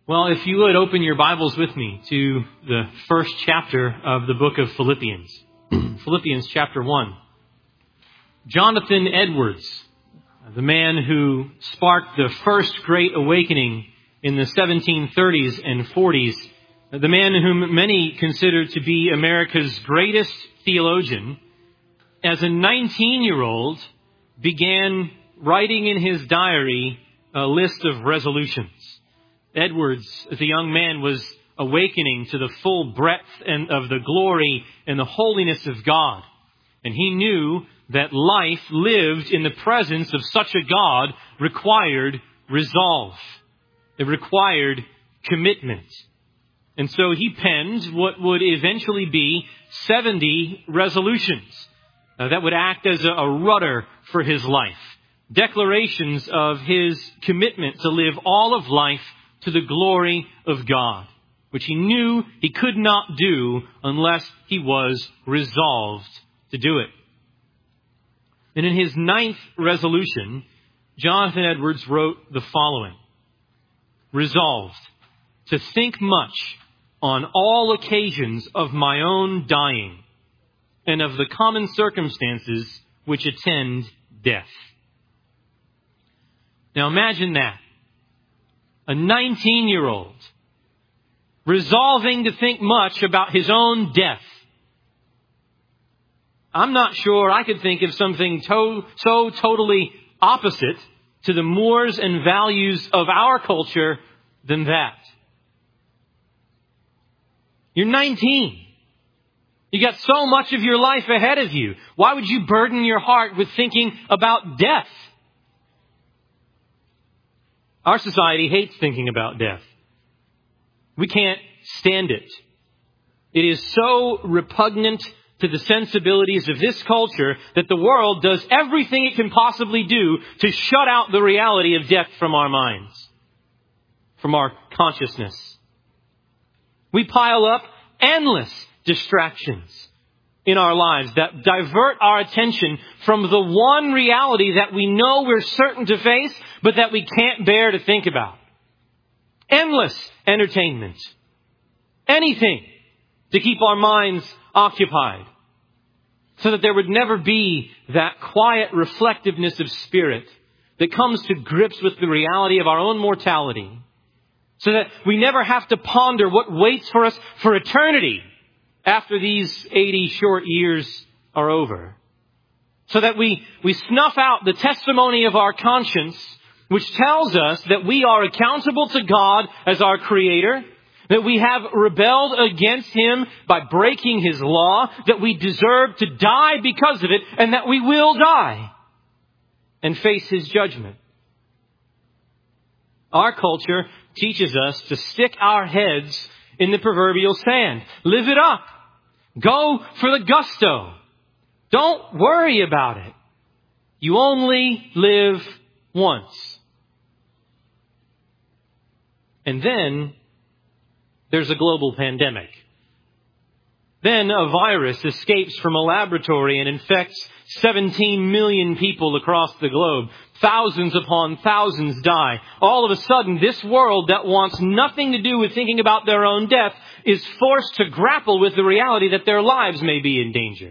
Well, if you would open your Bibles with me to the first chapter of the book of Philippians. Philippians chapter 1. Jonathan Edwards, the man who sparked the first great awakening in the 1730s and 40s, the man whom many consider to be America's greatest theologian, as a 19-year-old began writing in his diary a list of resolutions. Edwards, as a young man, was awakening to the full breadth of the glory and the holiness of God. And he knew that life lived in the presence of such a God required resolve. It required commitment. And so he penned what would eventually be 70 resolutions that would act as a rudder for his life. Declarations of his commitment to live all of life to the glory of God, which he knew he could not do unless he was resolved to do it. And in his 9th resolution, Jonathan Edwards wrote the following: resolved to think much on all occasions of my own dying and of the common circumstances which attend death. Now imagine that. A 19-year-old resolving to think much about his own death. I'm not sure I could think of something so totally opposite to the mores and values of our culture than that. You're 19. You got so much of your life ahead of you. Why would you burden your heart with thinking about death? Our society hates thinking about death. We can't stand it. It is so repugnant to the sensibilities of this culture that the world does everything it can possibly do to shut out the reality of death from our minds, from our consciousness. We pile up endless distractions in our lives that divert our attention from the one reality that we know we're certain to face, but that we can't bear to think about. Endless entertainment. Anything to keep our minds occupied, so that there would never be that quiet reflectiveness of spirit that comes to grips with the reality of our own mortality, so that we never have to ponder what waits for us for eternity after these 80 short years are over. So that we snuff out the testimony of our conscience, which tells us that we are accountable to God as our Creator, that we have rebelled against Him by breaking His law, that we deserve to die because of it, and that we will die and face His judgment. Our culture teaches us to stick our heads in the proverbial sand. Live it up. Go for the gusto. Don't worry about it. You only live once. And then there's a global pandemic. Then a virus escapes from a laboratory and infects 17 million people across the globe. Thousands upon thousands die. All of a sudden, this world that wants nothing to do with thinking about their own death is forced to grapple with the reality that their lives may be in danger.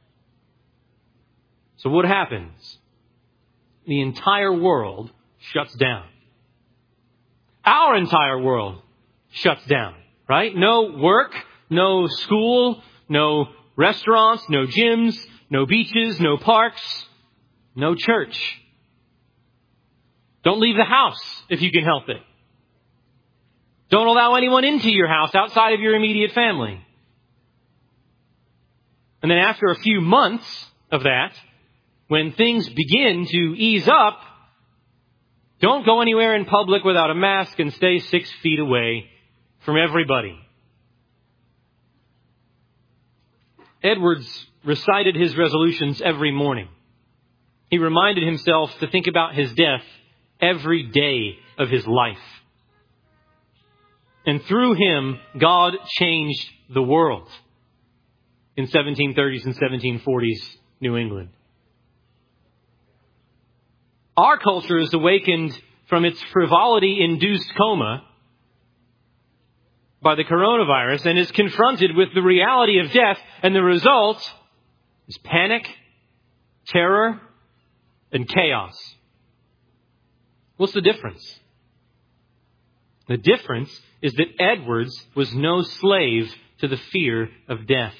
So what happens? The entire world shuts down. Our entire world shuts down, right? No work, no school, no restaurants, no gyms, no beaches, no parks, no church. Don't leave the house if you can help it. Don't allow anyone into your house outside of your immediate family. And then after a few months of that, when things begin to ease up, don't go anywhere in public without a mask and stay 6 feet away from everybody. Edwards recited his resolutions every morning. He reminded himself to think about his death every day of his life. And through him, God changed the world in 1730s and 1740s New England. Our culture is awakened from its frivolity-induced coma by the coronavirus and is confronted with the reality of death, and the result is panic, terror, and chaos. What's the difference? The difference is that Edwards was no slave to the fear of death.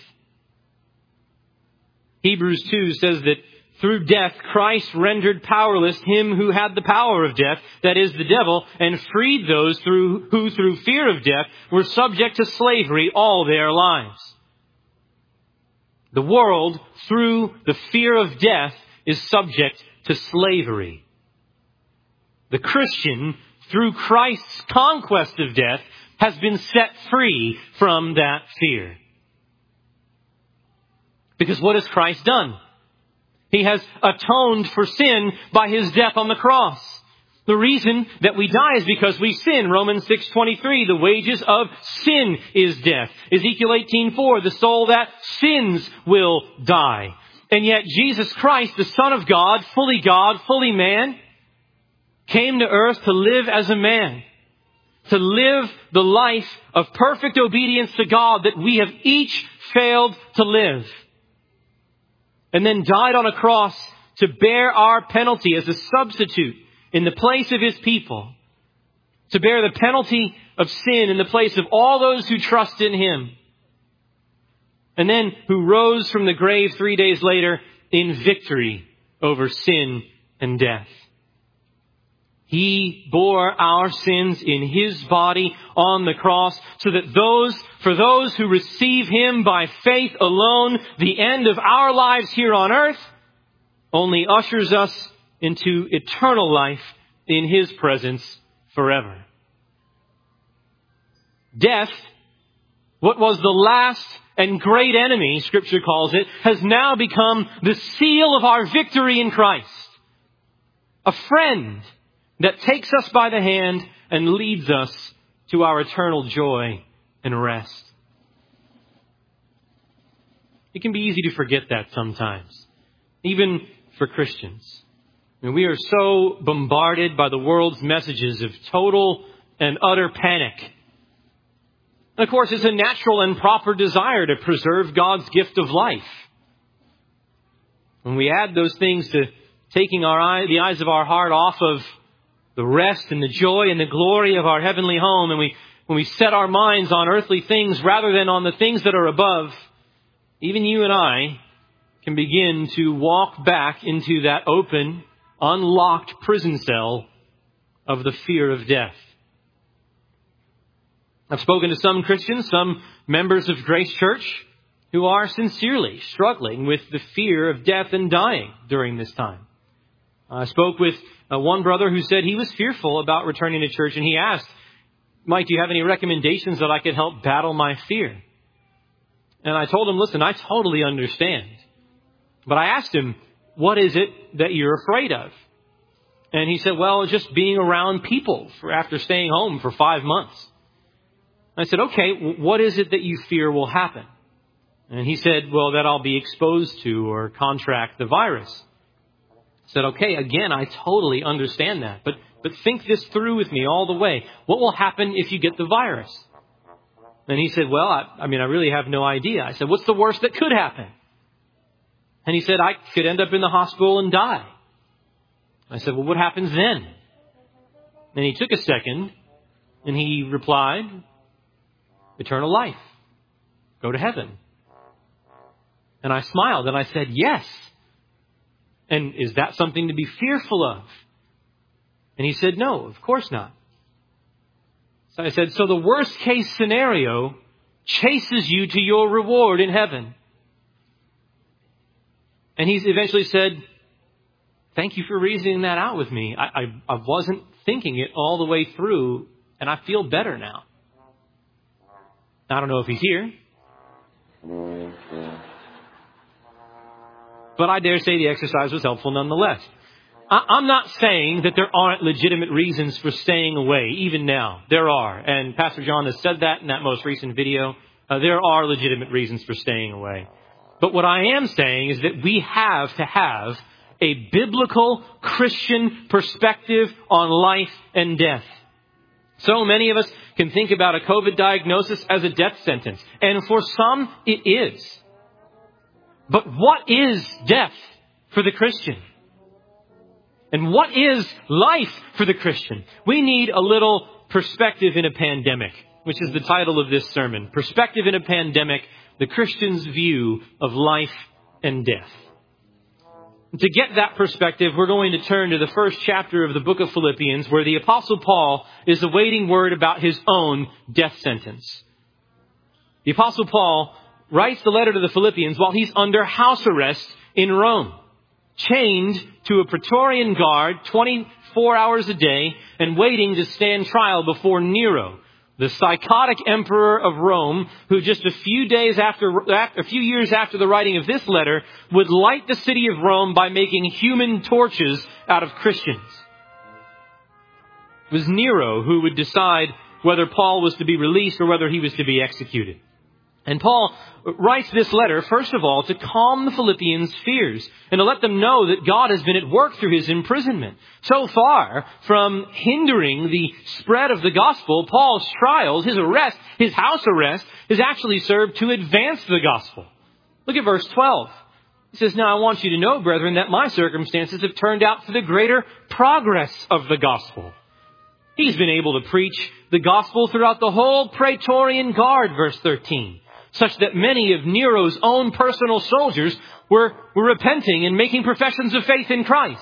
Hebrews 2 says that through death, Christ rendered powerless him who had the power of death, that is, the devil, and freed those who through fear of death were subject to slavery all their lives. The world, through the fear of death, is subject to slavery. The Christian, through Christ's conquest of death, has been set free from that fear. Because what has Christ done? He has atoned for sin by his death on the cross. The reason that we die is because we sin. Romans 6:23, the wages of sin is death. Ezekiel 18:4, the soul that sins will die. And yet Jesus Christ, the Son of God, fully man, came to earth to live as a man, to live the life of perfect obedience to God that we have each failed to live. And then died on a cross to bear our penalty as a substitute in the place of his people, to bear the penalty of sin in the place of all those who trust in him. And then who rose from the grave 3 days later in victory over sin and death. He bore our sins in his body on the cross so that for those who receive him by faith alone, the end of our lives here on earth only ushers us into eternal life in his presence forever. Death, what was the last and great enemy, Scripture calls it, has now become the seal of our victory in Christ. A friend that takes us by the hand and leads us to our eternal joy and rest. It can be easy to forget that sometimes, even for Christians. And we are so bombarded by the world's messages of total and utter panic. And of course, it's a natural and proper desire to preserve God's gift of life. When we add those things to taking the eyes of our heart off of the rest and the joy and the glory of our heavenly home, and when we set our minds on earthly things rather than on the things that are above, even you and I can begin to walk back into that open, unlocked prison cell of the fear of death. I've spoken to some Christians, some members of Grace Church, who are sincerely struggling with the fear of death and dying during this time. I spoke with one brother who said he was fearful about returning to church, and he asked, Mike, do you have any recommendations that I could help battle my fear? And I told him, listen, I totally understand. But I asked him, what is it that you're afraid of? And he said, well, just being around people after staying home for 5 months. I said, okay, what is it that you fear will happen? And he said, well, that I'll be exposed to or contract the virus. I said, okay, again, I totally understand that. But think this through with me all the way. What will happen if you get the virus? And he said, well, I really have no idea. I said, what's the worst that could happen? And he said, I could end up in the hospital and die. I said, well, what happens then? And he took a second and he replied, eternal life. Go to heaven. And I smiled and I said, yes. And is that something to be fearful of? And he said, no, of course not. So I said, so the worst case scenario chases you to your reward in heaven. And he eventually said, thank you for reasoning that out with me. I wasn't thinking it all the way through, and I feel better now. I don't know if he's here. But I dare say the exercise was helpful nonetheless. I'm not saying that there aren't legitimate reasons for staying away, even now. There are. And Pastor John has said that in that most recent video. There are legitimate reasons for staying away. But what I am saying is that we have to have a biblical Christian perspective on life and death. So many of us can think about a COVID diagnosis as a death sentence. And for some, it is. But what is death for the Christian? And what is life for the Christian? We need a little perspective in a pandemic, which is the title of this sermon. Perspective in a pandemic, the Christian's view of life and death. To get that perspective, we're going to turn to the first chapter of the book of Philippians, where the Apostle Paul is awaiting word about his own death sentence. The Apostle Paul writes the letter to the Philippians while he's under house arrest in Rome, chained to a Praetorian guard 24 hours a day and waiting to stand trial before Nero, the psychotic emperor of Rome, who just a few years after the writing of this letter would light the city of Rome by making human torches out of Christians. It was Nero who would decide whether Paul was to be released or whether he was to be executed. And Paul writes this letter, first of all, to calm the Philippians' fears and to let them know that God has been at work through his imprisonment. So far from hindering the spread of the gospel, Paul's trials, his arrest, his house arrest, has actually served to advance the gospel. Look at verse 12. He says, "Now I want you to know, brethren, that my circumstances have turned out for the greater progress of the gospel." He's been able to preach the gospel throughout the whole Praetorian Guard, verse 13. Such that many of Nero's own personal soldiers were repenting and making professions of faith in Christ.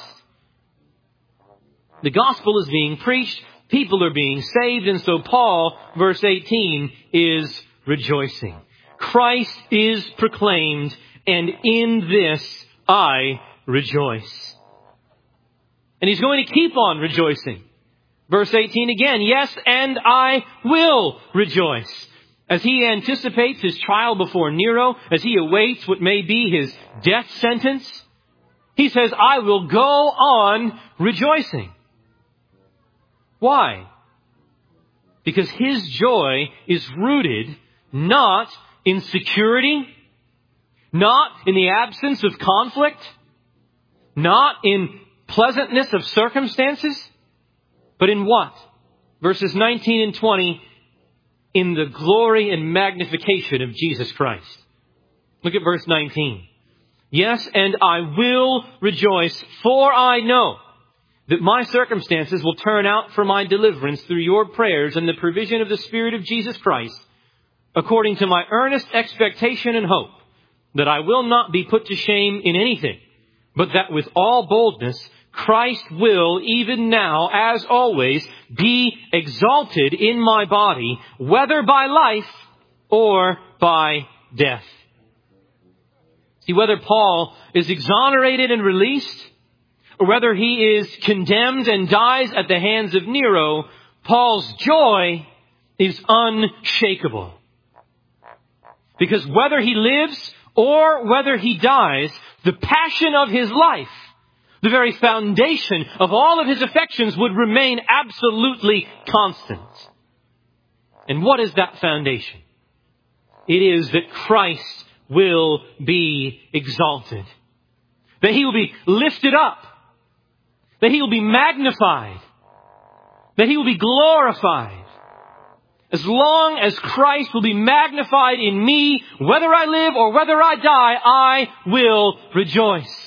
The gospel is being preached, people are being saved, and so Paul, verse 18, is rejoicing. Christ is proclaimed, and in this I rejoice. And he's going to keep on rejoicing. Verse 18 again, "Yes, and I will rejoice." As he anticipates his trial before Nero, as he awaits what may be his death sentence, he says, "I will go on rejoicing." Why? Because his joy is rooted not in security, not in the absence of conflict, not in pleasantness of circumstances, but in what? Verses 19 and 20, in the glory and magnification of Jesus Christ. Look at verse 19. "Yes, and I will rejoice, for I know that my circumstances will turn out for my deliverance through your prayers and the provision of the Spirit of Jesus Christ, according to my earnest expectation and hope, that I will not be put to shame in anything, but that with all boldness Christ will, even now, as always, be exalted in my body, whether by life or by death." See, whether Paul is exonerated and released, or whether he is condemned and dies at the hands of Nero, Paul's joy is unshakable. Because whether he lives or whether he dies, the passion of his life, the very foundation of all of his affections, would remain absolutely constant. And what is that foundation? It is that Christ will be exalted. That he will be lifted up. That he will be magnified. That he will be glorified. As long as Christ will be magnified in me, whether I live or whether I die, I will rejoice.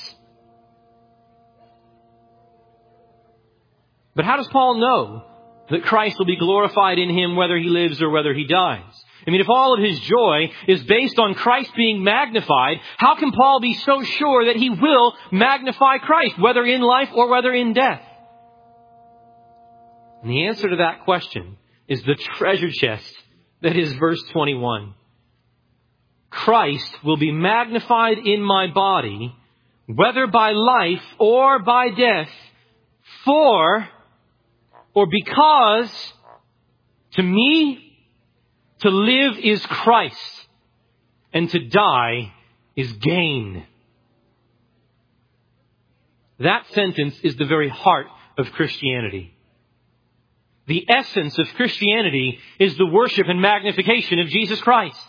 But how does Paul know that Christ will be glorified in him whether he lives or whether he dies? I mean, if all of his joy is based on Christ being magnified, how can Paul be so sure that he will magnify Christ, whether in life or whether in death? And the answer to that question is the treasure chest that is verse 21. Christ will be magnified in my body, whether by life or by death, for or because to me, to live is Christ, and to die is gain. That sentence is the very heart of Christianity. The essence of Christianity is the worship and magnification of Jesus Christ.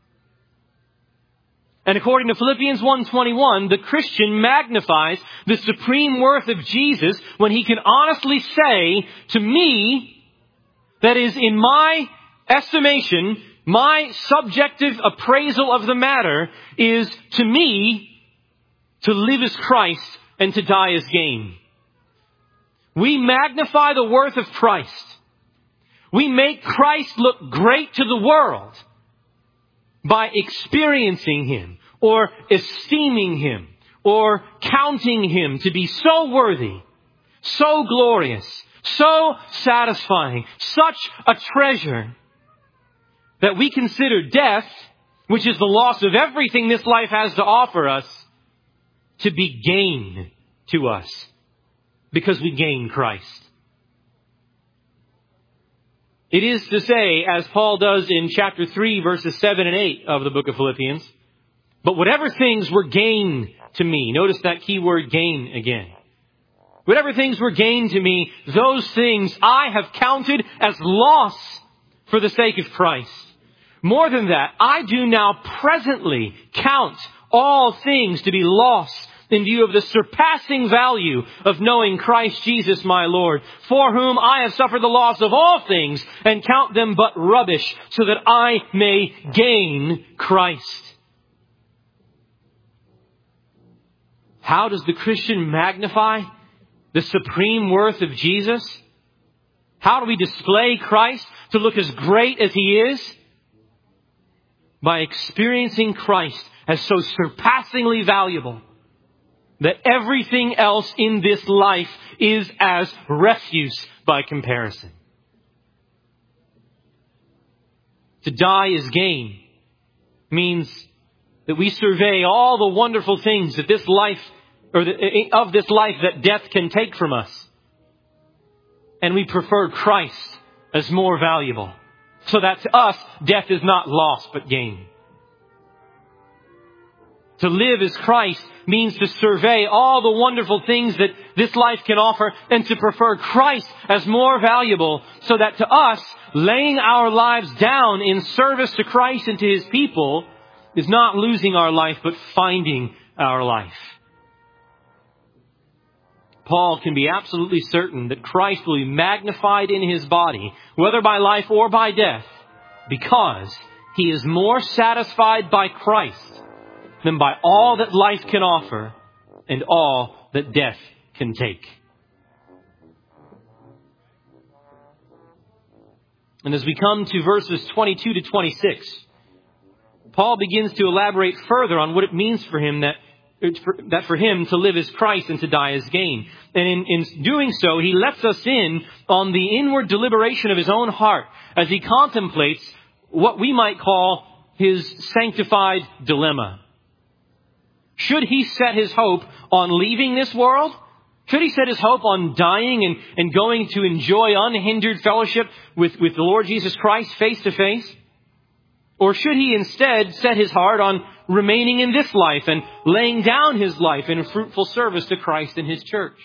And according to Philippians 1:21, the Christian magnifies the supreme worth of Jesus when he can honestly say, to me, That is, in my estimation, my subjective appraisal of the matter is, to me, to live as Christ and to die as gain. We magnify the worth of Christ. We make Christ look great to the world by experiencing Him or esteeming Him or counting Him to be so worthy, so glorious, so satisfying, such a treasure that we consider death, which is the loss of everything this life has to offer us, to be gain to us because we gain Christ. It is to say, as Paul does in chapter 3, verses 7 and 8 of the book of Philippians, but whatever things were gain to me, notice that key word gain again. Whatever things were gain to me, those things I have counted as loss for the sake of Christ. More than that, I do now presently count all things to be lost in view of the surpassing value of knowing Christ Jesus my Lord, for whom I have suffered the loss of all things and count them but rubbish, so that I may gain Christ. How does the Christian magnify the supreme worth of Jesus? How do we display Christ to look as great as He is? By experiencing Christ as so surpassingly valuable that everything else in this life is as refuse by comparison. To die as gain means that we survey all the wonderful things that this life, of this life that death can take from us. And we prefer Christ as more valuable. So that to us, death is not loss but gain. To live as Christ means to survey all the wonderful things that this life can offer and to prefer Christ as more valuable, so that to us, laying our lives down in service to Christ and to His people is not losing our life but finding our life. Paul can be absolutely certain that Christ will be magnified in His body, whether by life or by death, because he is more satisfied by Christ than by all that life can offer and all that death can take. And as we come to verses 22 to 26, Paul begins to elaborate further on what it means for him that for him to live as Christ and to die as gain. And in doing so, he lets us in on the inward deliberation of his own heart as he contemplates what we might call his sanctified dilemma. Should he set his hope on leaving this world? Should he set his hope on dying and going to enjoy unhindered fellowship with the Lord Jesus Christ face to face? Or should he instead set his heart on remaining in this life and laying down his life in fruitful service to Christ and His church?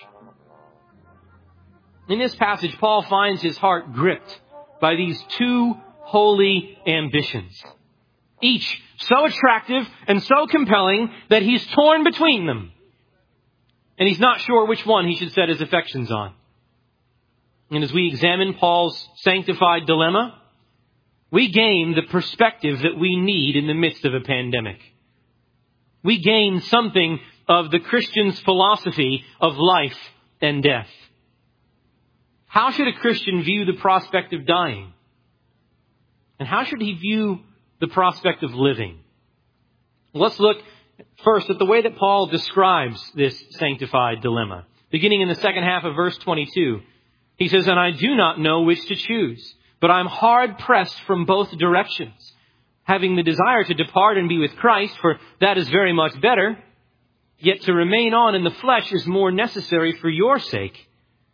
In this passage, Paul finds his heart gripped by these two holy ambitions, each so attractive and so compelling that he's torn between them. And he's not sure which one he should set his affections on. And as we examine Paul's sanctified dilemma, we gain the perspective that we need in the midst of a pandemic. We gain something of the Christian's philosophy of life and death. How should a Christian view the prospect of dying? And how should he view the prospect of living? Let's look first at the way that Paul describes this sanctified dilemma. Beginning in the second half of verse 22, he says, "And I do not know which to choose, but I'm hard pressed from both directions, having the desire to depart and be with Christ, for that is very much better. Yet to remain on in the flesh is more necessary for your sake."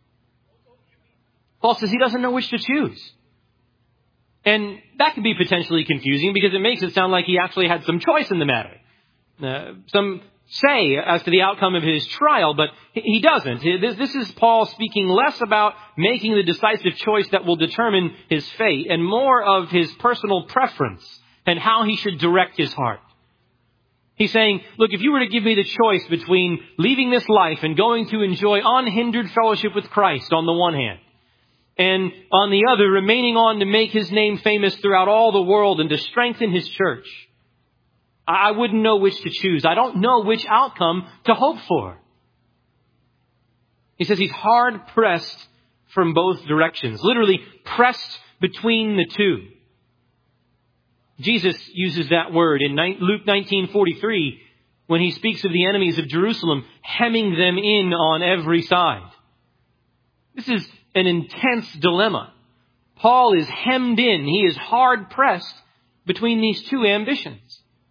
Paul says he doesn't know which to choose. And that can be potentially confusing because it makes it sound like he actually had some choice in the matter. Some say as to the outcome of his trial, but he doesn't. This is Paul speaking less about making the decisive choice that will determine his fate and more of his personal preference and how he should direct his heart. He's saying, look, if you were to give me the choice between leaving this life and going to enjoy unhindered fellowship with Christ on the one hand, and on the other, remaining on to make his name famous throughout all the world and to strengthen his church. I wouldn't know which to choose. I don't know which outcome to hope for. He says he's hard pressed from both directions, literally pressed between the two. Jesus uses that word in Luke 19:43 when he speaks of the enemies of Jerusalem, hemming them in on every side. This is an intense dilemma. Paul is hemmed in. He is hard pressed between these two ambitions.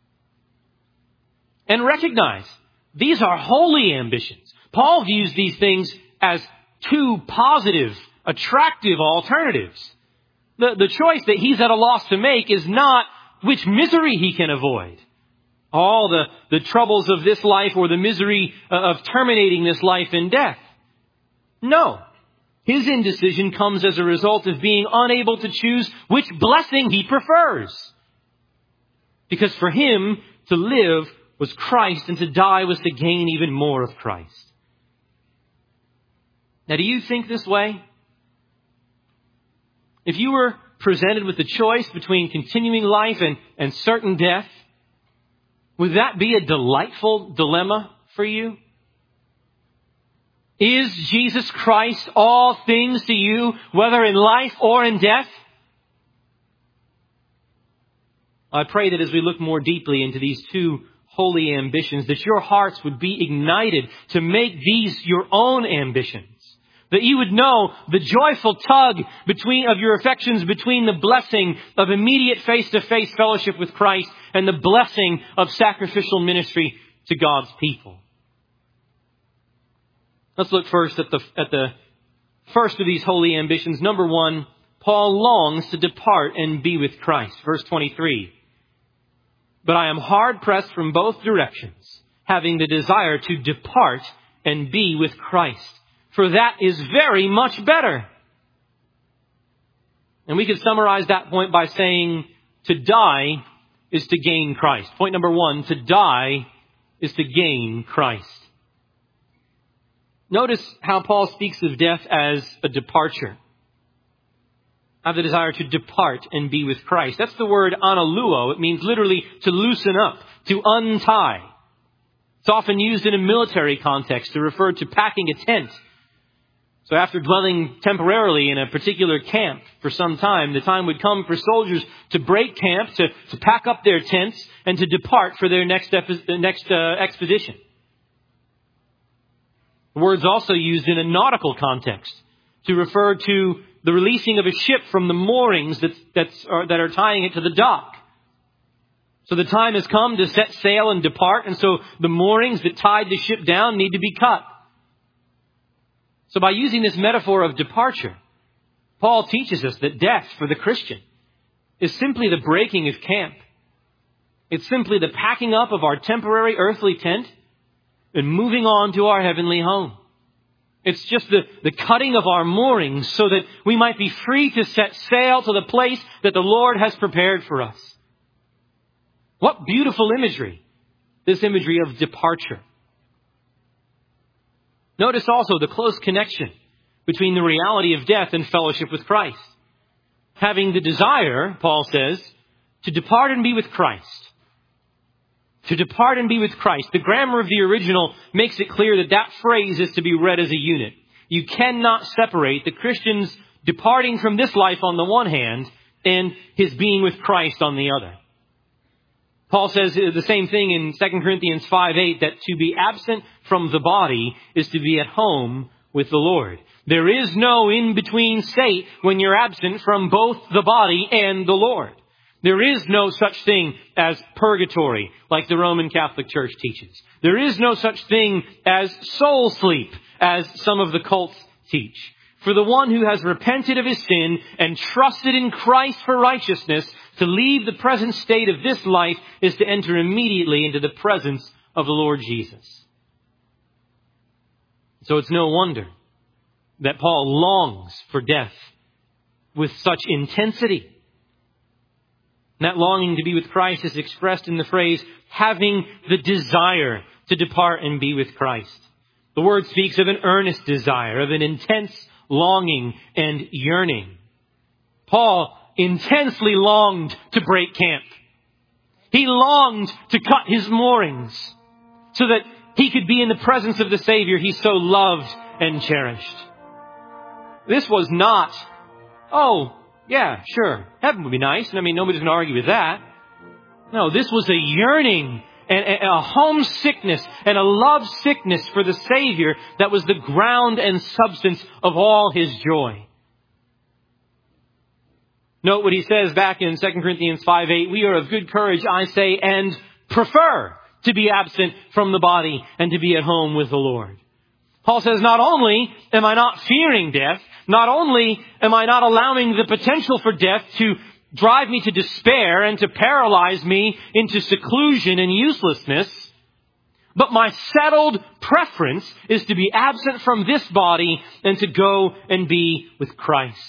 And recognize, these are holy ambitions. Paul views these things as two positive, attractive alternatives. The choice that he's at a loss to make is not which misery he can avoid. All the troubles of this life or the misery of terminating this life in death. No. His indecision comes as a result of being unable to choose which blessing he prefers. Because for him, to live was Christ and to die was to gain even more of Christ. Now, do you think this way? If you were presented with the choice between continuing life and certain death, would that be a delightful dilemma for you? Is Jesus Christ all things to you, whether in life or in death? I pray that as we look more deeply into these two holy ambitions, that your hearts would be ignited to make these your own ambitions. That you would know the joyful tug of your affections between the blessing of immediate face-to-face fellowship with Christ and the blessing of sacrificial ministry to God's people. Let's look first at the first of these holy ambitions. Number one, Paul longs to depart and be with Christ. Verse 23. But I am hard pressed from both directions, having the desire to depart and be with Christ. For that is very much better. And we could summarize that point by saying to die is to gain Christ. Point number one, to die is to gain Christ. Notice how Paul speaks of death as a departure. I have the desire to depart and be with Christ. That's the word analuo. It means literally to loosen up, to untie. It's often used in a military context to refer to packing a tent. So after dwelling temporarily in a particular camp for some time, the time would come for soldiers to break camp, to pack up their tents, and to depart for their next expedition. The word's also used in a nautical context to refer to the releasing of a ship from the moorings that are tying it to the dock. So the time has come to set sail and depart, and so the moorings that tied the ship down need to be cut. So by using this metaphor of departure, Paul teaches us that death for the Christian is simply the breaking of camp. It's simply the packing up of our temporary earthly tent and moving on to our heavenly home. It's just the cutting of our moorings so that we might be free to set sail to the place that the Lord has prepared for us. What beautiful imagery, this imagery of departure. Notice also the close connection between the reality of death and fellowship with Christ. Having the desire, Paul says, to depart and be with Christ. To depart and be with Christ. The grammar of the original makes it clear that phrase is to be read as a unit. You cannot separate the Christian's departing from this life on the one hand and his being with Christ on the other. Paul says the same thing in 2 Corinthians 5:8, that to be absent from the body is to be at home with the Lord. There is no in-between state when you're absent from both the body and the Lord. There is no such thing as purgatory, like the Roman Catholic Church teaches. There is no such thing as soul sleep, as some of the cults teach. For the one who has repented of his sin and trusted in Christ for righteousness, to leave the present state of this life is to enter immediately into the presence of the Lord Jesus. So it's no wonder that Paul longs for death with such intensity. And that longing to be with Christ is expressed in the phrase, having the desire to depart and be with Christ. The word speaks of an earnest desire, of an intense longing and yearning. Paul intensely longed to break camp. He longed to cut his moorings so that he could be in the presence of the Savior he so loved and cherished. This was not, oh, yeah, sure, heaven would be nice. And I mean, nobody's going to argue with that. No, this was a yearning and a homesickness and a love sickness for the Savior that was the ground and substance of all his joy. Note what he says back in 2 Corinthians 5:8. We are of good courage, I say, and prefer to be absent from the body and to be at home with the Lord. Paul says, not only am I not fearing death, not only am I not allowing the potential for death to drive me to despair and to paralyze me into seclusion and uselessness, but my settled preference is to be absent from this body and to go and be with Christ.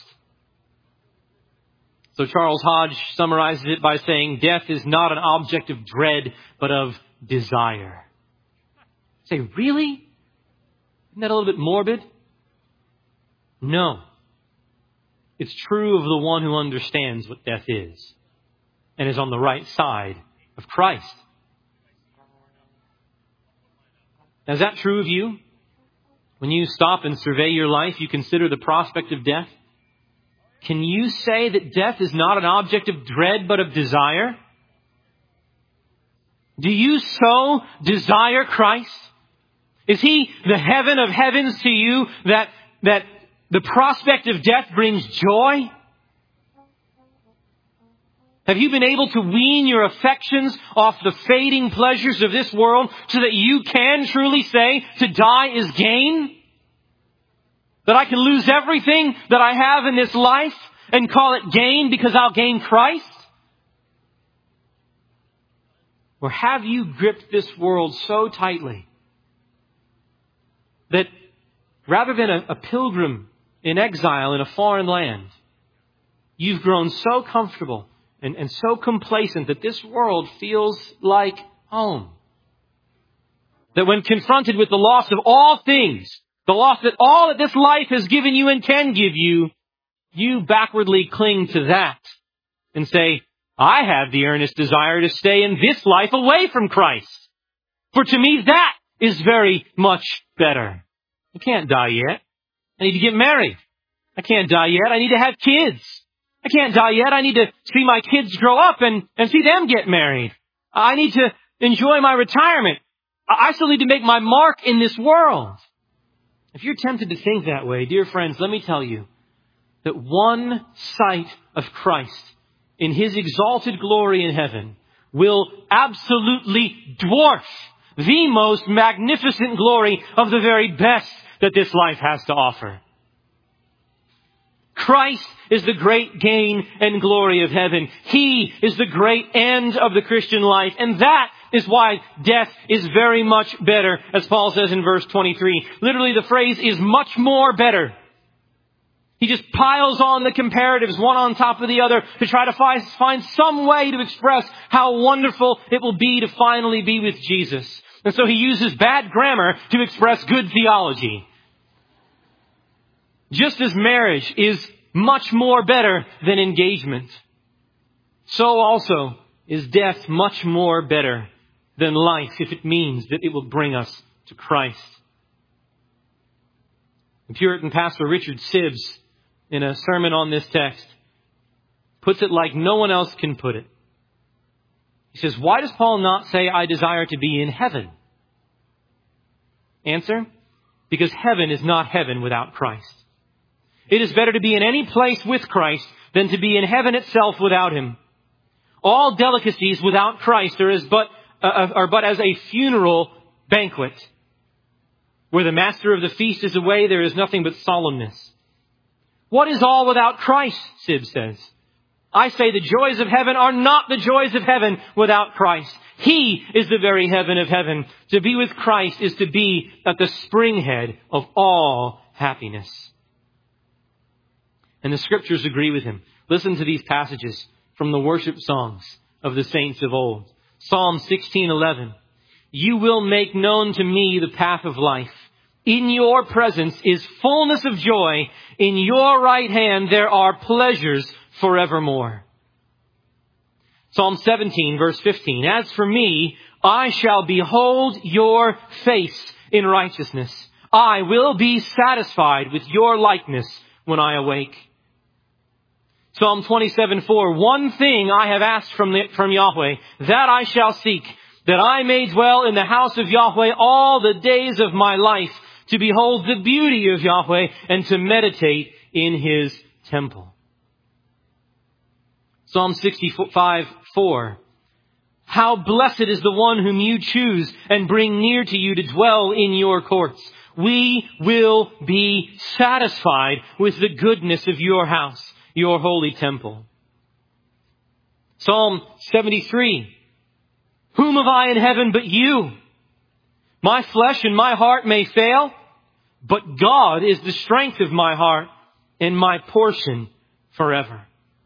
So Charles Hodge summarizes it by saying, death is not an object of dread, but of desire. Say, really? Isn't that a little bit morbid? No. It's true of the one who understands what death is and is on the right side of Christ. Now, is that true of you? When you stop and survey your life, you consider the prospect of death? Can you say that death is not an object of dread but of desire? Do you so desire Christ? Is He the heaven of heavens to you that the prospect of death brings joy? Have you been able to wean your affections off the fading pleasures of this world so that you can truly say to die is gain? That I can lose everything that I have in this life and call it gain because I'll gain Christ? Or have you gripped this world so tightly that rather than a pilgrim in exile in a foreign land, you've grown so comfortable and so complacent that this world feels like home? That when confronted with the loss of all things, the loss that all that this life has given you and can give you, you backwardly cling to that and say, I have the earnest desire to stay in this life away from Christ. For to me that is very much better. I can't die yet. I need to get married. I can't die yet. I need to have kids. I can't die yet. I need to see my kids grow up and see them get married. I need to enjoy my retirement. I still need to make my mark in this world. If you're tempted to think that way, dear friends, let me tell you that one sight of Christ in His exalted glory in heaven will absolutely dwarf the most magnificent glory of the very best that this life has to offer. Christ is the great gain and glory of heaven. He is the great end of the Christian life. And that is why death is very much better, as Paul says in verse 23. Literally, the phrase is much more better. He just piles on the comparatives one on top of the other to try to find some way to express how wonderful it will be to finally be with Jesus. And so he uses bad grammar to express good theology. Just as marriage is much more better than engagement, so also is death much more better than life if it means that it will bring us to Christ. The Puritan pastor Richard Sibbes, in a sermon on this text, puts it like no one else can put it. He says, why does Paul not say, I desire to be in heaven? Answer, because heaven is not heaven without Christ. It is better to be in any place with Christ than to be in heaven itself without Him. All delicacies without Christ are but as a funeral banquet. Where the master of the feast is away, there is nothing but solemnness. What is all without Christ, Sibbes says? I say the joys of heaven are not the joys of heaven without Christ. He is the very heaven of heaven. To be with Christ is to be at the springhead of all happiness. And the Scriptures agree with him. Listen to these passages from the worship songs of the saints of old. Psalm 16:11. You will make known to me the path of life. In your presence is fullness of joy. In your right hand there are pleasures forevermore. Psalm 17, verse 15. As for me, I shall behold your face in righteousness. I will be satisfied with your likeness when I awake. Psalm 27:4. One thing I have asked from Yahweh, that I shall seek, that I may dwell in the house of Yahweh all the days of my life, to behold the beauty of Yahweh and to meditate in His temple. Psalm 65:4. How blessed is the one whom you choose and bring near to you to dwell in your courts. We will be satisfied with the goodness of your house, your holy temple. Psalm 73. Whom have I in heaven but you? My flesh and my heart may fail, but God is the strength of my heart and my portion forever.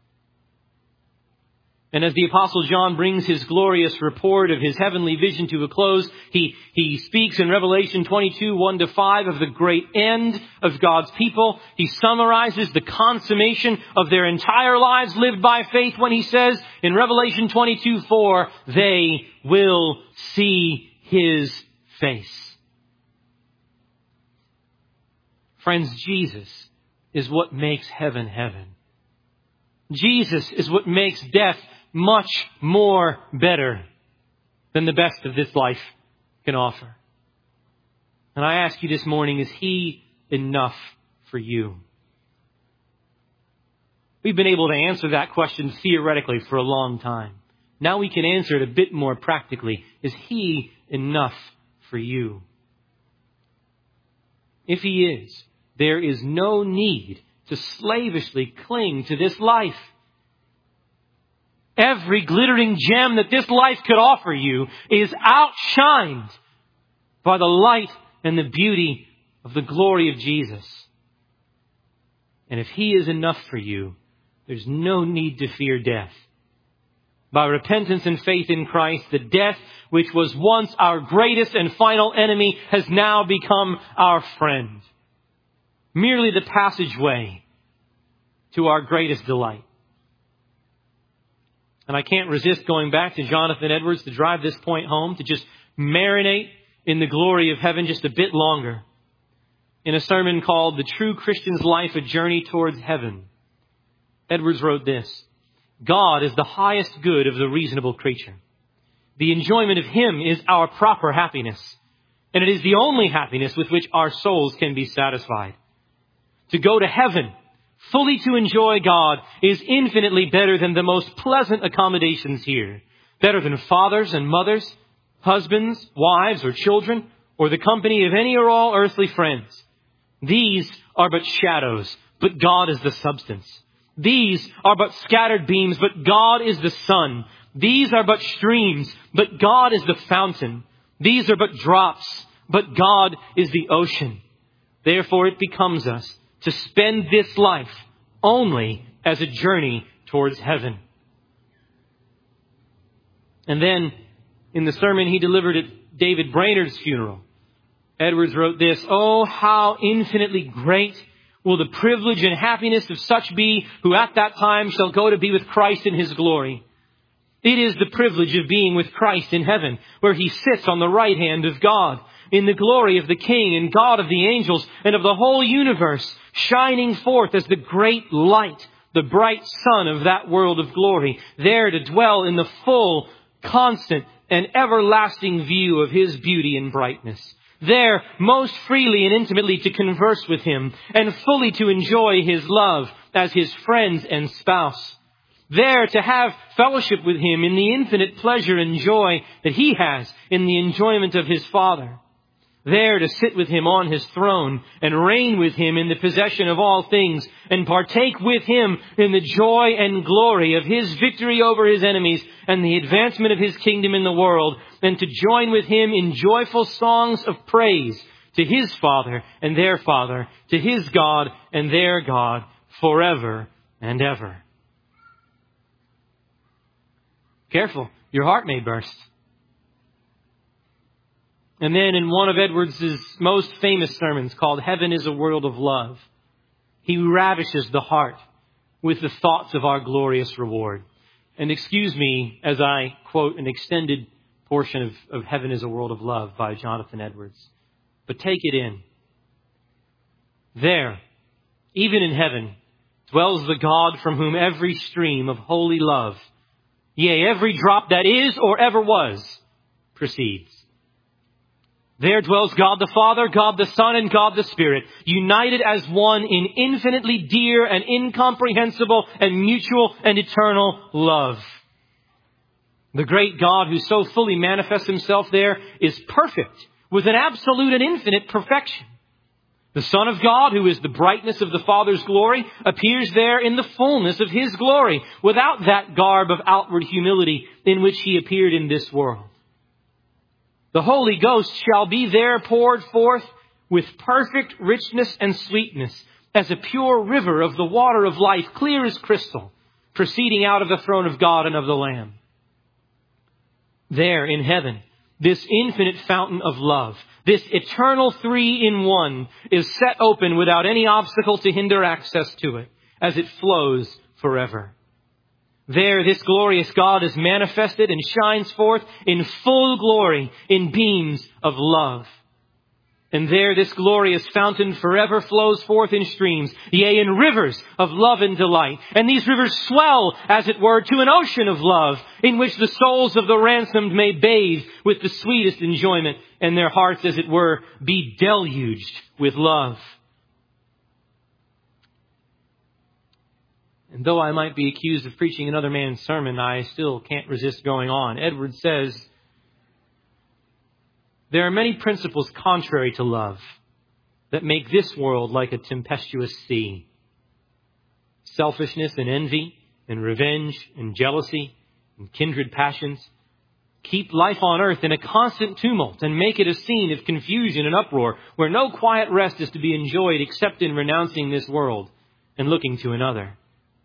And as the Apostle John brings his glorious report of his heavenly vision to a close, he speaks in Revelation 22, 1-5 of the great end of God's people. He summarizes the consummation of their entire lives lived by faith when he says in Revelation 22:4, they will see His face. Friends, Jesus is what makes heaven heaven. Jesus is what makes death much more better than the best of this life can offer. And I ask you this morning, is He enough for you? We've been able to answer that question theoretically for a long time. Now we can answer it a bit more practically. Is He enough for you? If He is, there is no need to slavishly cling to this life. Every glittering gem that this life could offer you is outshined by the light and the beauty of the glory of Jesus. And if He is enough for you, there's no need to fear death. By repentance and faith in Christ, the death which was once our greatest and final enemy has now become our friend. Merely the passageway to our greatest delight. And I can't resist going back to Jonathan Edwards to drive this point home, to just marinate in the glory of heaven just a bit longer. In a sermon called The True Christian's Life, A Journey Towards Heaven, Edwards wrote this: God is the highest good of the reasonable creature. The enjoyment of Him is our proper happiness, and it is the only happiness with which our souls can be satisfied. To go to heaven, fully to enjoy God, is infinitely better than the most pleasant accommodations here. Better than fathers and mothers, husbands, wives, or children, or the company of any or all earthly friends. These are but shadows, but God is the substance. These are but scattered beams, but God is the sun. These are but streams, but God is the fountain. These are but drops, but God is the ocean. Therefore it becomes us to spend this life only as a journey towards heaven. And then, in the sermon he delivered at David Brainerd's funeral, Edwards wrote this: oh, how infinitely great will the privilege and happiness of such be who at that time shall go to be with Christ in His glory. It is the privilege of being with Christ in heaven, where He sits on the right hand of God, in the glory of the King and God of the angels and of the whole universe, shining forth as the great light, the bright sun of that world of glory, there to dwell in the full, constant, and everlasting view of His beauty and brightness. There, most freely and intimately to converse with Him, and fully to enjoy His love as His friend and spouse. There to have fellowship with Him in the infinite pleasure and joy that He has in the enjoyment of His Father. There to sit with Him on His throne and reign with Him in the possession of all things, and partake with Him in the joy and glory of His victory over His enemies and the advancement of His kingdom in the world, and to join with Him in joyful songs of praise to His Father and their Father, to His God and their God, forever and ever. Careful, your heart may burst. And then in one of Edwards' most famous sermons called Heaven is a World of Love, he ravishes the heart with the thoughts of our glorious reward. And excuse me as I quote an extended portion of Heaven is a World of Love by Jonathan Edwards. But take it in. There, even in heaven, dwells the God from whom every stream of holy love, yea, every drop that is or ever was, proceeds. There dwells God the Father, God the Son, and God the Spirit, united as one in infinitely dear and incomprehensible and mutual and eternal love. The great God who so fully manifests himself there is perfect with an absolute and infinite perfection. The Son of God, who is the brightness of the Father's glory, appears there in the fullness of his glory, without that garb of outward humility in which he appeared in this world. The Holy Ghost shall be there poured forth with perfect richness and sweetness, as a pure river of the water of life, clear as crystal, proceeding out of the throne of God and of the Lamb. There in heaven, this infinite fountain of love, this eternal three-in-one, is set open without any obstacle to hinder access to it, as it flows forever. There, this glorious God is manifested and shines forth in full glory in beams of love. And there, this glorious fountain forever flows forth in streams, yea, in rivers of love and delight. And these rivers swell, as it were, to an ocean of love, in which the souls of the ransomed may bathe with the sweetest enjoyment, and their hearts, as it were, be deluged with love. And though I might be accused of preaching another man's sermon, I still can't resist going on. Edwards says, there are many principles contrary to love that make this world like a tempestuous sea. Selfishness and envy and revenge and jealousy and kindred passions keep life on earth in a constant tumult and make it a scene of confusion and uproar where no quiet rest is to be enjoyed except in renouncing this world and looking to another.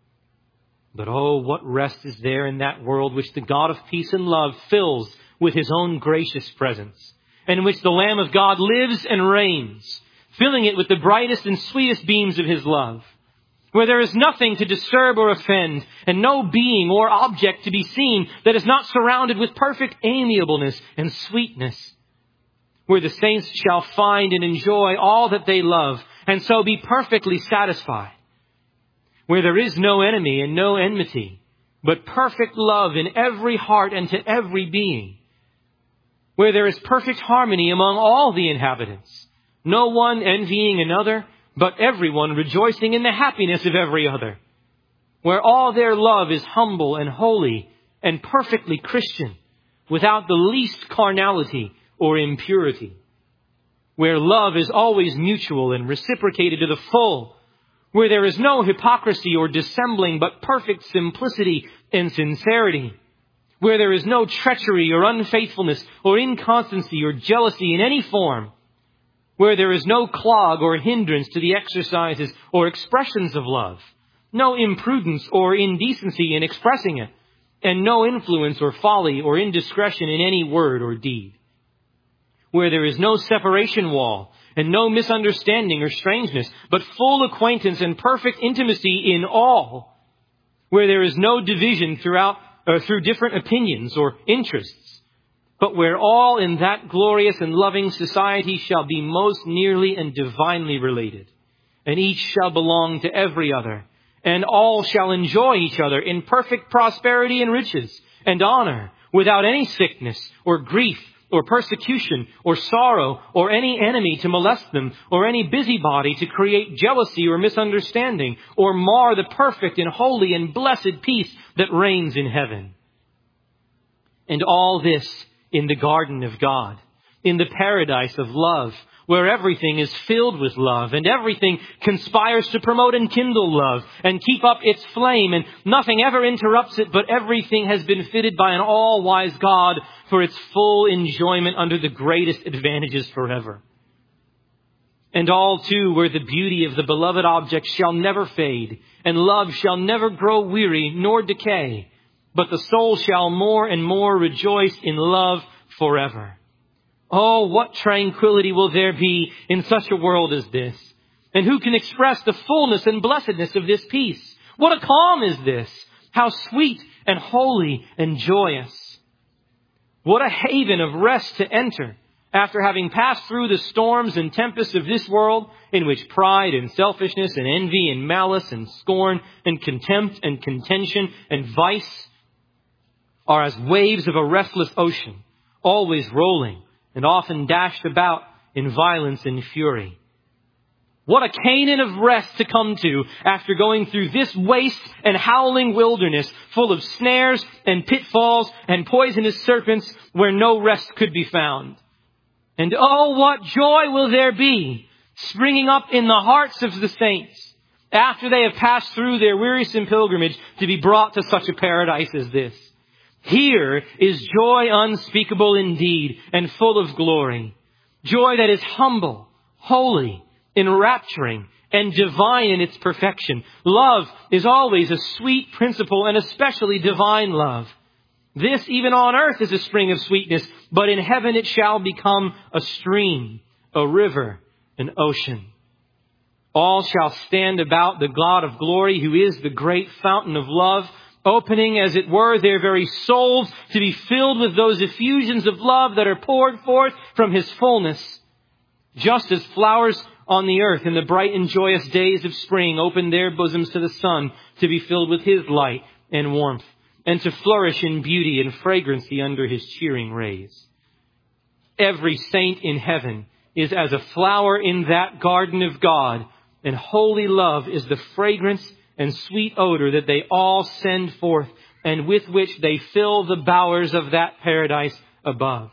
But oh, what rest is there in that world which the God of peace and love fills with his own gracious presence, and in which the Lamb of God lives and reigns, filling it with the brightest and sweetest beams of his love, where there is nothing to disturb or offend, and no being or object to be seen that is not surrounded with perfect amiableness and sweetness, where the saints shall find and enjoy all that they love, and so be perfectly satisfied, where there is no enemy and no enmity, but perfect love in every heart and to every being, where there is perfect harmony among all the inhabitants, no one envying another, but everyone rejoicing in the happiness of every other, where all their love is humble and holy and perfectly Christian, without the least carnality or impurity, where love is always mutual and reciprocated to the full, where there is no hypocrisy or dissembling, but perfect simplicity and sincerity, where there is no treachery or unfaithfulness or inconstancy or jealousy in any form, where there is no clog or hindrance to the exercises or expressions of love, no imprudence or indecency in expressing it, and no influence or folly or indiscretion in any word or deed, where there is no separation wall and no misunderstanding or strangeness, but full acquaintance and perfect intimacy in all, where there is no division through different opinions or interests, but where all in that glorious and loving society shall be most nearly and divinely related, and each shall belong to every other, and all shall enjoy each other in perfect prosperity and riches and honor, without any sickness or grief or persecution or sorrow or any enemy to molest them or any busybody to create jealousy or misunderstanding or mar the perfect and holy and blessed peace that reigns in heaven. And all this in the garden of God, in the paradise of love, where everything is filled with love and everything conspires to promote and kindle love and keep up its flame, and nothing ever interrupts it, but everything has been fitted by an all-wise God for its full enjoyment under the greatest advantages forever. And all too where the beauty of the beloved object shall never fade, and love shall never grow weary nor decay, but the soul shall more and more rejoice in love forever. Oh, what tranquility will there be in such a world as this? And who can express the fullness and blessedness of this peace? What a calm is this! How sweet and holy and joyous! What a haven of rest to enter after having passed through the storms and tempests of this world, in which pride and selfishness and envy and malice and scorn and contempt and contention and vice are as waves of a restless ocean, always rolling and often dashed about in violence and fury. What a Canaan of rest to come to after going through this waste and howling wilderness full of snares and pitfalls and poisonous serpents where no rest could be found. And oh, what joy will there be springing up in the hearts of the saints after they have passed through their wearisome pilgrimage to be brought to such a paradise as this. Here is joy unspeakable indeed and full of glory. Joy that is humble, holy, enrapturing, and divine in its perfection. Love is always a sweet principle, and especially divine love. This, even on earth, is a spring of sweetness, but in heaven it shall become a stream, a river, an ocean. All shall stand about the God of glory, who is the great fountain of love, opening, as it were, their very souls to be filled with those effusions of love that are poured forth from His fullness, just as flowers on the earth in the bright and joyous days of spring open their bosoms to the sun to be filled with His light and warmth, and to flourish in beauty and fragrancy under His cheering rays. Every saint in heaven is as a flower in that garden of God, and holy love is the fragrance and sweet odor that they all send forth, and with which they fill the bowers of that paradise above.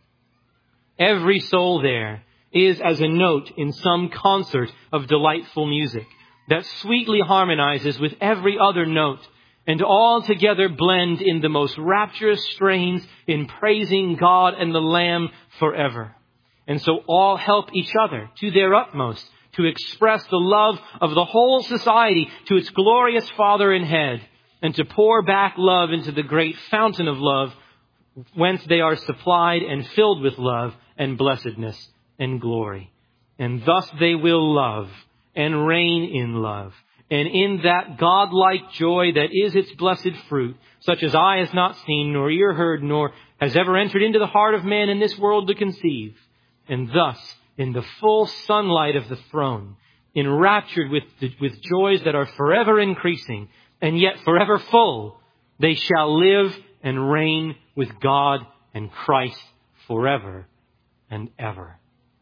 Every soul there is as a note in some concert of delightful music that sweetly harmonizes with every other note, and all together blend in the most rapturous strains in praising God and the Lamb forever. And so all help each other to their utmost to express the love of the whole society to its glorious Father and Head, and to pour back love into the great fountain of love, whence they are supplied and filled with love and blessedness and glory. And thus they will love and reign in love, and in that God-like joy that is its blessed fruit, such as eye has not seen, nor ear heard, nor has ever entered into the heart of man in this world to conceive. And thus, in the full sunlight of the throne, enraptured with joys that are forever increasing, and yet forever full, they shall live and reign with God and Christ forever and ever.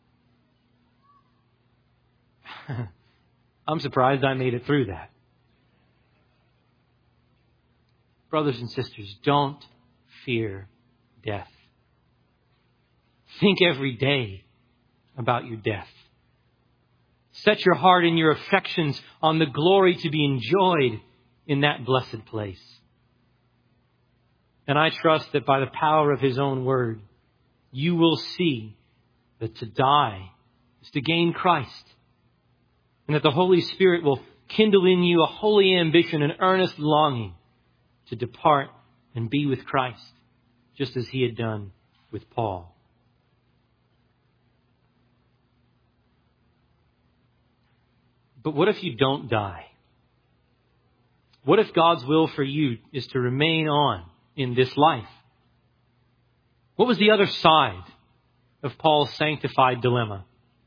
I'm surprised I made it through that. Brothers and sisters, don't fear death. Think every day about your death. Set your heart and your affections on the glory to be enjoyed in that blessed place. And I trust that by the power of His own word, you will see that to die is to gain Christ. And that the Holy Spirit will kindle in you a holy ambition and earnest longing to depart and be with Christ, just as He had done with Paul. But what if you don't die? What if God's will for you is to remain on in this life? What was the other side of Paul's sanctified dilemma?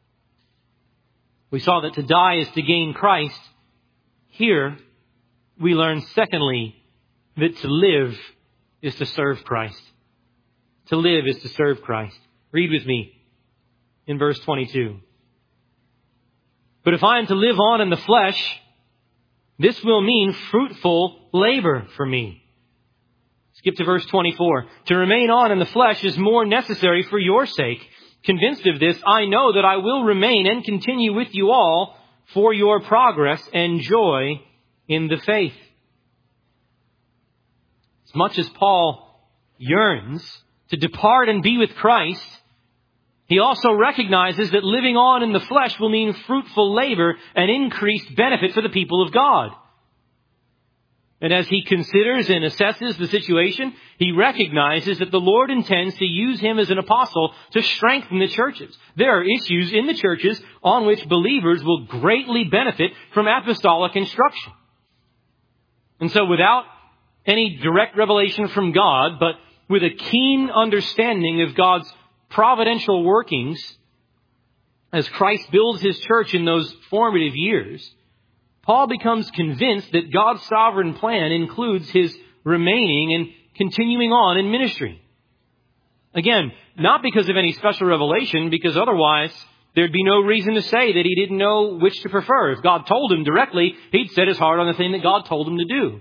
We saw that to die is to gain Christ. Here, we learn, secondly, that to live is to serve Christ. To live is to serve Christ. Read with me in verse 22. But if I am to live on in the flesh, this will mean fruitful labor for me. Skip to verse 24. To remain on in the flesh is more necessary for your sake. Convinced of this, I know that I will remain and continue with you all for your progress and joy in the faith. As much as Paul yearns to depart and be with Christ, he also recognizes that living on in the flesh will mean fruitful labor and increased benefit for the people of God. And as he considers and assesses the situation, he recognizes that the Lord intends to use him as an apostle to strengthen the churches. There are issues in the churches on which believers will greatly benefit from apostolic instruction. And so without any direct revelation from God, but with a keen understanding of God's providential workings as Christ builds his church in those formative years, Paul becomes convinced that God's sovereign plan includes his remaining and continuing on in ministry. Again, not because of any special revelation, because otherwise there'd be no reason to say that he didn't know which to prefer. If God told him directly, he'd set his heart on the thing that God told him to do.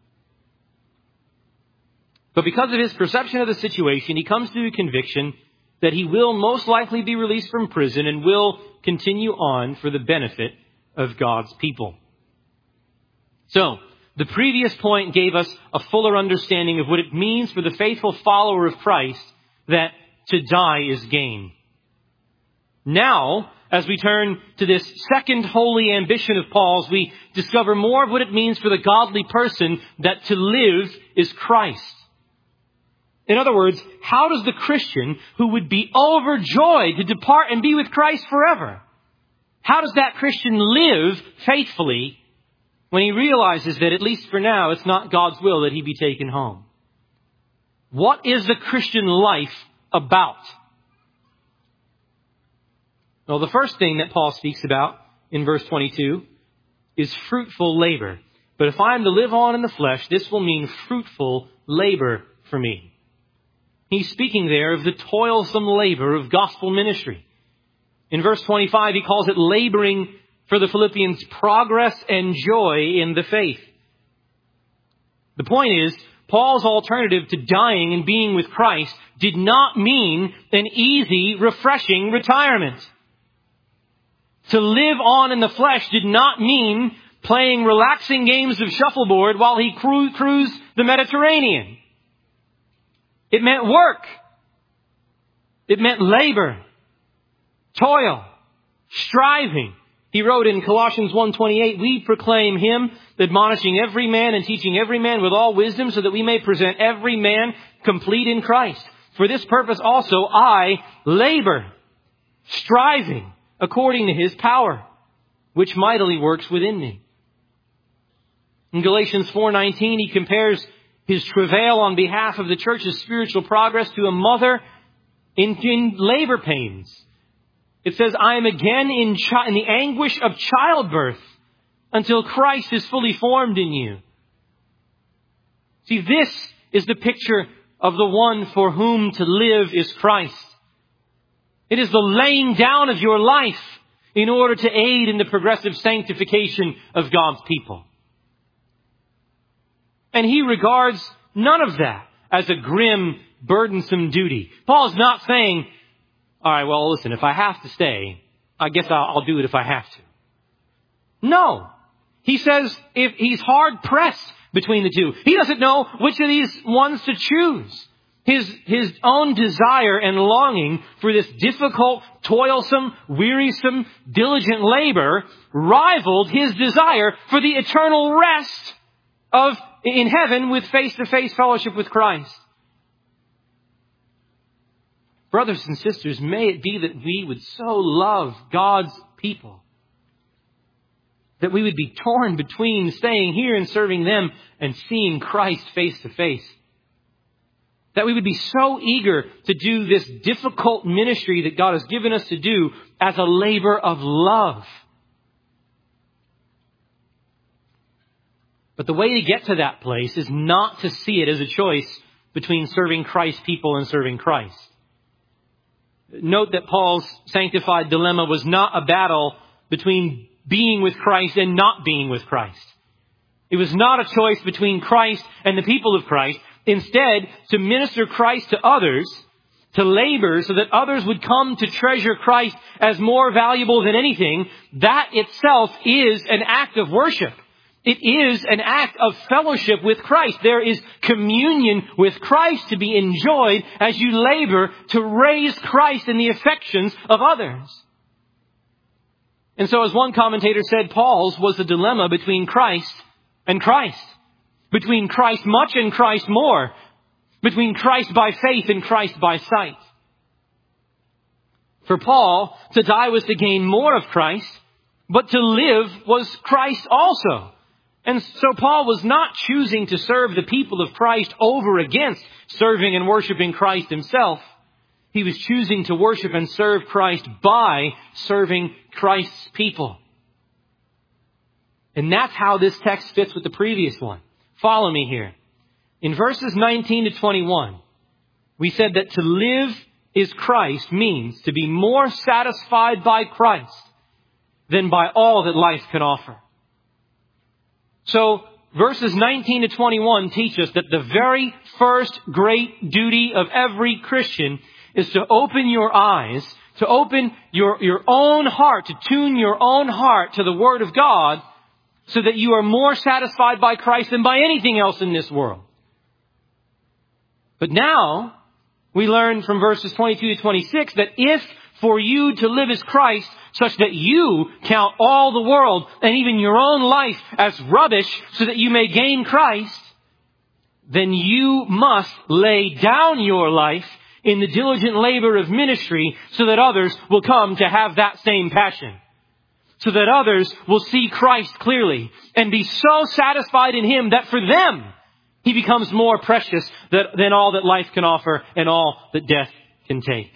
But because of his perception of the situation, he comes to a conviction that he will most likely be released from prison and will continue on for the benefit of God's people. So, the previous point gave us a fuller understanding of what it means for the faithful follower of Christ that to die is gain. Now, as we turn to this second holy ambition of Paul's, we discover more of what it means for the godly person that to live is Christ. In other words, how does the Christian who would be overjoyed to depart and be with Christ forever, how does that Christian live faithfully when he realizes that, at least for now, it's not God's will that he be taken home? What is the Christian life about? Well, the first thing that Paul speaks about in verse 22 is fruitful labor. But if I am to live on in the flesh, this will mean fruitful labor for me. He's speaking there of the toilsome labor of gospel ministry. In verse 25, he calls it laboring for the Philippians' progress and joy in the faith. The point is, Paul's alternative to dying and being with Christ did not mean an easy, refreshing retirement. To live on in the flesh did not mean playing relaxing games of shuffleboard while he cruised the Mediterranean. It meant work. It meant labor, toil, striving. He wrote in Colossians 1:28, we proclaim him, admonishing every man and teaching every man with all wisdom, so that we may present every man complete in Christ. For this purpose also I labor, striving according to his power, which mightily works within me. In Galatians 4:19, he compares his travail on behalf of the church's spiritual progress to a mother in labor pains. It says, I am again in the anguish of childbirth until Christ is fully formed in you. See, this is the picture of the one for whom to live is Christ. It is the laying down of your life in order to aid in the progressive sanctification of God's people. And he regards none of that as a grim, burdensome duty. Paul's not saying, all right, well, listen, if I have to stay, I guess I'll do it if I have to. No. He says if he's hard pressed between the two. He doesn't know which of these ones to choose. His own desire and longing for this difficult, toilsome, wearisome, diligent labor rivaled his desire for the eternal rest in heaven with face-to-face fellowship with Christ. Brothers and sisters, may it be that we would so love God's people that we would be torn between staying here and serving them and seeing Christ face to face. That we would be so eager to do this difficult ministry that God has given us to do as a labor of love. But the way to get to that place is not to see it as a choice between serving Christ's people and serving Christ. Note that Paul's sanctified dilemma was not a battle between being with Christ and not being with Christ. It was not a choice between Christ and the people of Christ. Instead, to minister Christ to others, to labor so that others would come to treasure Christ as more valuable than anything, that itself is an act of worship. It is an act of fellowship with Christ. There is communion with Christ to be enjoyed as you labor to raise Christ in the affections of others. And so, as one commentator said, Paul's was the dilemma between Christ and Christ. between Christ much and Christ more, between Christ by faith and Christ by sight. For Paul, to die was to gain more of Christ, but to live was Christ also. And so Paul was not choosing to serve the people of Christ over against serving and worshiping Christ himself. He was choosing to worship and serve Christ by serving Christ's people. And that's how this text fits with the previous one. Follow me here. In verses 19 to 21, we said that to live is Christ means to be more satisfied by Christ than by all that life can offer. So verses 19 to 21 teach us that the very first great duty of every Christian is to open your eyes, to open your own heart, to tune your own heart to the Word of God so that you are more satisfied by Christ than by anything else in this world. But now we learn from verses 22 to 26 that if for you to live as Christ, such that you count all the world and even your own life as rubbish so that you may gain Christ, then you must lay down your life in the diligent labor of ministry so that others will come to have that same passion. So that others will see Christ clearly and be so satisfied in Him that for them, He becomes more precious than all that life can offer and all that death can take.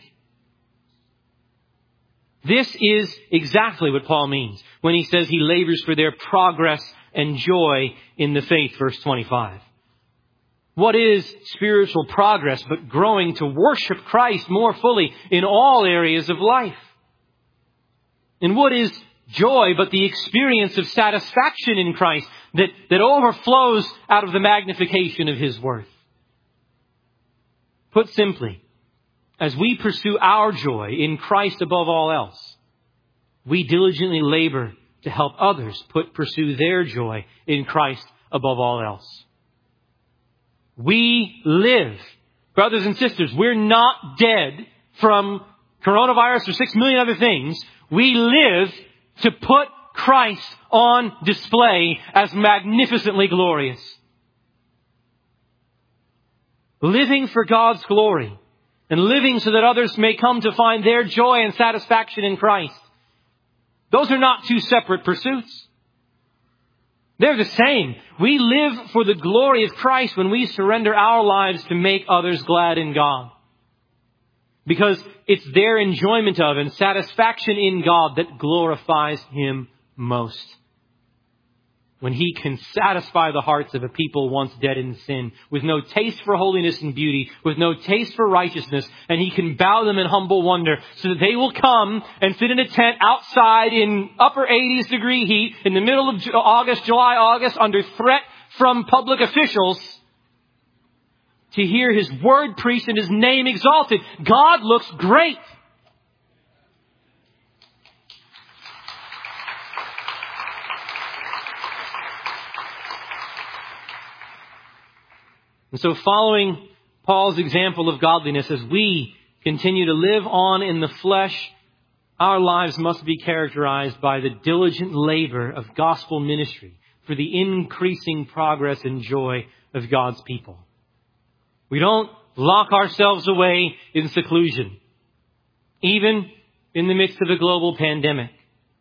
This is exactly what Paul means when he says he labors for their progress and joy in the faith, verse 25. What is spiritual progress but growing to worship Christ more fully in all areas of life? And what is joy but the experience of satisfaction in Christ that overflows out of the magnification of His worth? Put simply, as we pursue our joy in Christ above all else, we diligently labor to help others pursue their joy in Christ above all else. We live. Brothers and sisters, we're not dead from coronavirus or 6 million other things. We live to put Christ on display as magnificently glorious. Living for God's glory and living so that others may come to find their joy and satisfaction in Christ. Those are not two separate pursuits. They're the same. We live for the glory of Christ when we surrender our lives to make others glad in God. Because it's their enjoyment of and satisfaction in God that glorifies Him most. When He can satisfy the hearts of a people once dead in sin, with no taste for holiness and beauty, with no taste for righteousness, and He can bow them in humble wonder so that they will come and sit in a tent outside in upper 80s degree heat in the middle of July, August, under threat from public officials to hear His word preached and His name exalted. God looks great. And so following Paul's example of godliness, as we continue to live on in the flesh, our lives must be characterized by the diligent labor of gospel ministry for the increasing progress and joy of God's people. We don't lock ourselves away in seclusion, even in the midst of a global pandemic.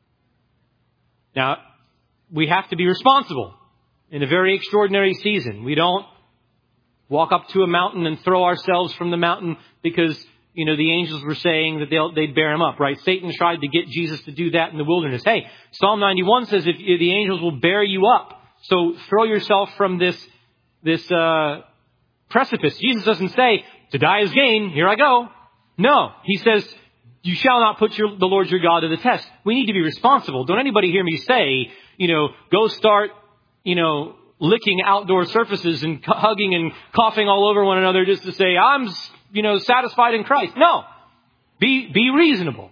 Now, we have to be responsible in a very extraordinary season. We don't walk up to a mountain and throw ourselves from the mountain because, the angels were saying that they'd bear Him up, right? Satan tried to get Jesus to do that in the wilderness. Hey, Psalm 91 says if the angels will bear you up. So throw yourself from this precipice. Jesus doesn't say, to die is gain, here I go. No, He says, you shall not put the Lord your God to the test. We need to be responsible. Don't anybody hear me say, go start, licking outdoor surfaces and hugging and coughing all over one another just to say, I'm, satisfied in Christ. No. Be reasonable.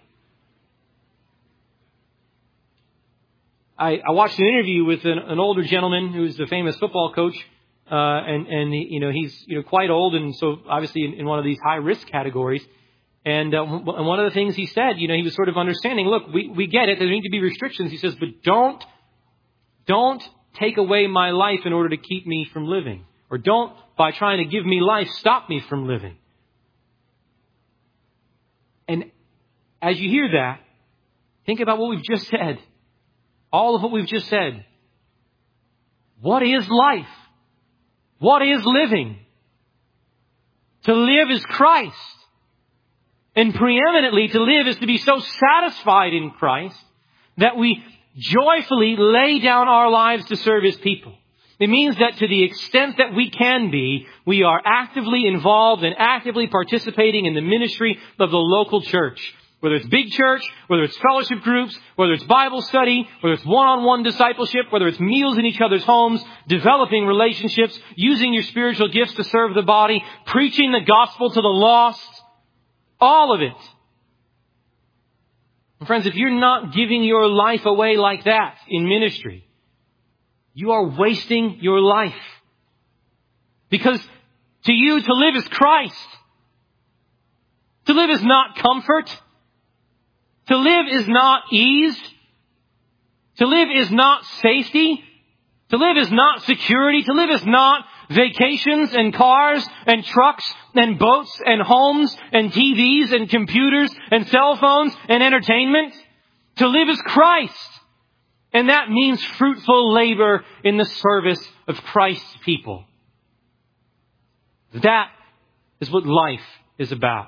I watched an interview with an older gentleman who's a famous football coach, and he's quite old, and so obviously in one of these high risk categories. And one of the things he said, he was sort of understanding. Look, we get it. There need to be restrictions. He says, but don't take away my life in order to keep me from living. Or don't, by trying to give me life, stop me from living. And as you hear that, think about what we've just said. All of what we've just said. What is life? What is living? To live is Christ. And preeminently to live is to be so satisfied in Christ that we joyfully lay down our lives to serve His people. It means that to the extent that we can be, we are actively involved and actively participating in the ministry of the local church. Whether it's big church, whether it's fellowship groups, whether it's Bible study, whether it's one-on-one discipleship, whether it's meals in each other's homes, developing relationships, using your spiritual gifts to serve the body, preaching the gospel to the lost, all of it. And friends, if you're not giving your life away like that in ministry, you are wasting your life. Because to you, to live is Christ. To live is not comfort. To live is not ease. To live is not safety. To live is not security. To live is not vacations and cars and trucks and boats and homes and TVs and computers and cell phones and entertainment. To live is Christ. And that means fruitful labor in the service of Christ's people. That is what life is about.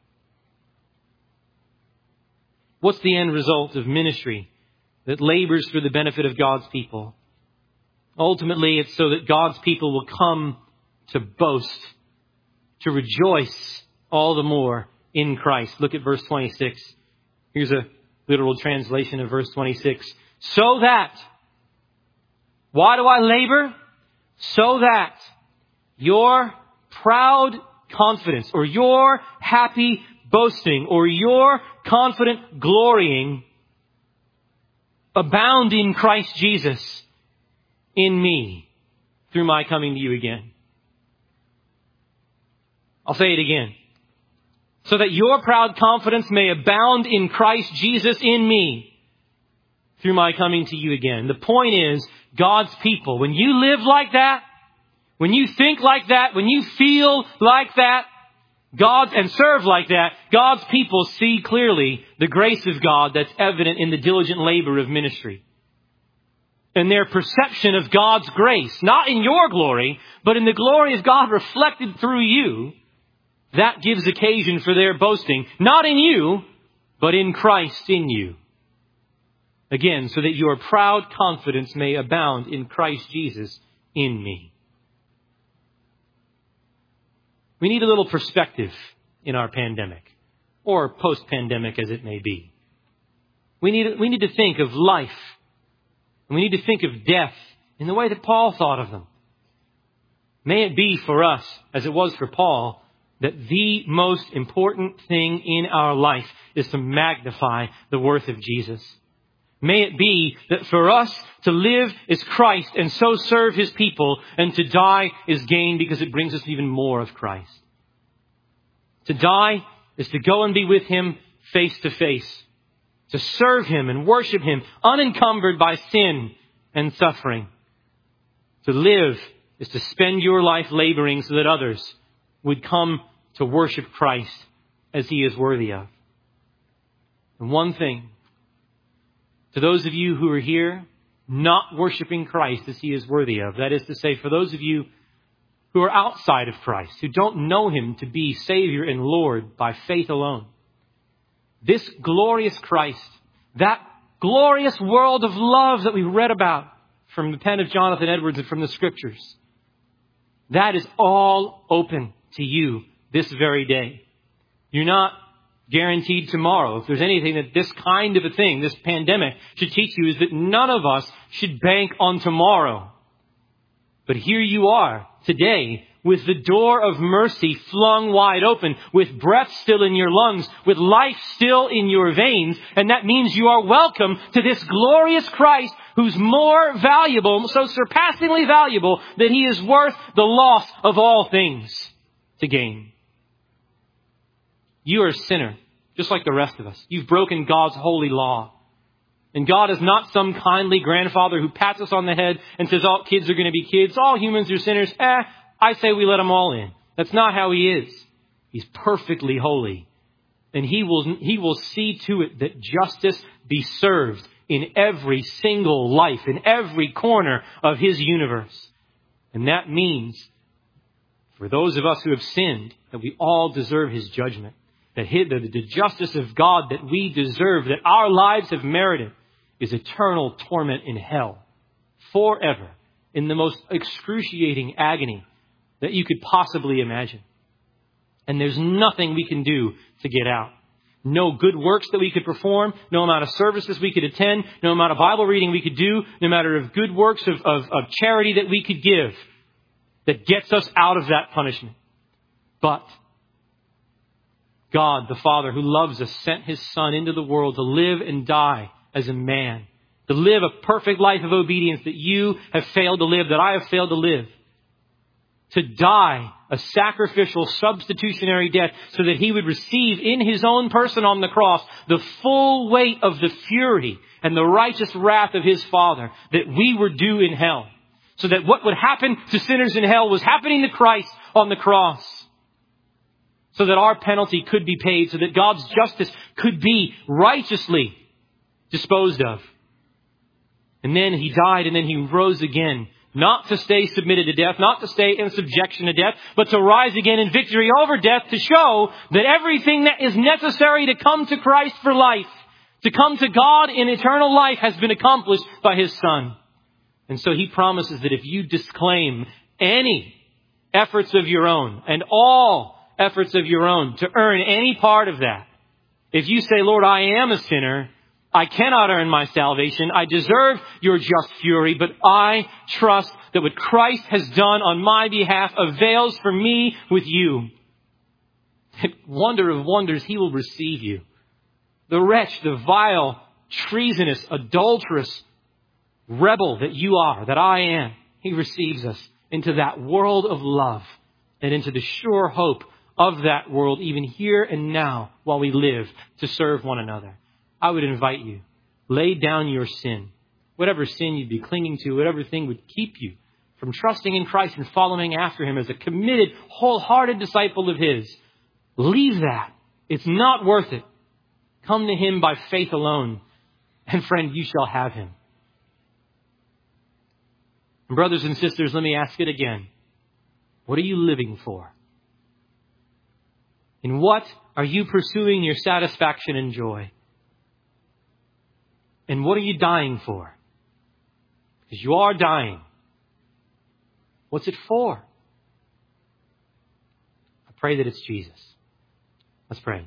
What's the end result of ministry that labors for the benefit of God's people? Ultimately, it's so that God's people will come to boast, to rejoice all the more in Christ. Look at verse 26. Here's a literal translation of verse 26. So that, why do I labor? So that your proud confidence or your happy boasting or your confident glorying abound in Christ Jesus in me through my coming to you again. I'll say it again. So that your proud confidence may abound in Christ Jesus in me through my coming to you again. The point is, God's people, when you live like that, when you think like that, when you feel like that, and serve like that, God's people see clearly the grace of God that's evident in the diligent labor of ministry. And their perception of God's grace, not in your glory, but in the glory of God reflected through you, that gives occasion for their boasting, not in you, but in Christ in you. Again, so that your proud confidence may abound in Christ Jesus in me. We need a little perspective in our pandemic, or post-pandemic as it may be. We need to think of life, and we need to think of death in the way that Paul thought of them. May it be for us, as it was for Paul, that the most important thing in our life is to magnify the worth of Jesus. May it be that for us to live is Christ and so serve His people, and to die is gain because it brings us even more of Christ. To die is to go and be with Him face to face. To serve Him and worship Him unencumbered by sin and suffering. To live is to spend your life laboring so that others would come to worship Christ as He is worthy of. And one thing, to those of you who are here not worshiping Christ as He is worthy of, that is to say, for those of you who are outside of Christ, who don't know Him to be Savior and Lord by faith alone, this glorious Christ, that glorious world of love that we read about from the pen of Jonathan Edwards and from the Scriptures, that is all open to you this very day. You're not guaranteed tomorrow. If there's anything that this kind of a thing, this pandemic, should teach you, is that none of us should bank on tomorrow. But here you are today with the door of mercy flung wide open, with breath still in your lungs, with life still in your veins. And that means you are welcome to this glorious Christ who's more valuable, so surpassingly valuable, that He is worth the loss of all things to gain. You are a sinner, just like the rest of us. You've broken God's holy law. And God is not some kindly grandfather who pats us on the head and says, all kids are going to be kids. All humans are sinners. I say we let them all in. That's not how He is. He's perfectly holy. And He will see to it that justice be served in every single life, in every corner of His universe. And that means, for those of us who have sinned, that we all deserve His judgment. That the justice of God that we deserve, that our lives have merited, is eternal torment in hell. Forever. In the most excruciating agony that you could possibly imagine. And there's nothing we can do to get out. No good works that we could perform, no amount of services we could attend, no amount of Bible reading we could do, no matter of good works of charity that we could give that gets us out of that punishment. But God, the Father who loves us, sent His Son into the world to live and die as a man, to live a perfect life of obedience that you have failed to live, that I have failed to live. To die a sacrificial, substitutionary death so that He would receive in His own person on the cross the full weight of the fury and the righteous wrath of His Father that we were due in hell. So that what would happen to sinners in hell was happening to Christ on the cross. So that our penalty could be paid, so that God's justice could be righteously disposed of. And then He died and then He rose again. Not to stay submitted to death, not to stay in subjection to death, but to rise again in victory over death, to show that everything that is necessary to come to Christ for life, to come to God in eternal life, has been accomplished by His Son. And so He promises that if you disclaim any efforts of your own, and all efforts of your own, to earn any part of that, if you say, Lord, I am a sinner, I cannot earn my salvation. I deserve your just fury, but I trust that what Christ has done on my behalf avails for me with you. Wonder of wonders, He will receive you. The wretch, the vile, treasonous, adulterous rebel that you are, that I am, He receives us into that world of love and into the sure hope of that world, even here and now, while we live to serve one another. I would invite you, lay down your sin. Whatever sin you'd be clinging to, whatever thing would keep you from trusting in Christ and following after Him as a committed, wholehearted disciple of His. Leave that. It's not worth it. Come to Him by faith alone. And friend, you shall have Him. And brothers and sisters, let me ask it again. What are you living for? In what are you pursuing your satisfaction and joy? And what are you dying for? Because you are dying. What's it for? I pray that it's Jesus. Let's pray.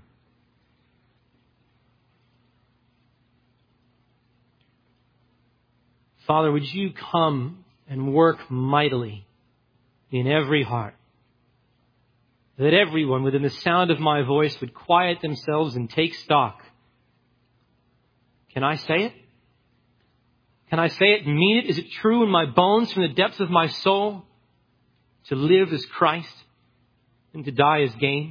Father, would you come and work mightily in every heart? That everyone within the sound of my voice would quiet themselves and take stock. Can I say it? Can I say it and mean it? Is it true in my bones from the depths of my soul? To live as Christ and to die as gain?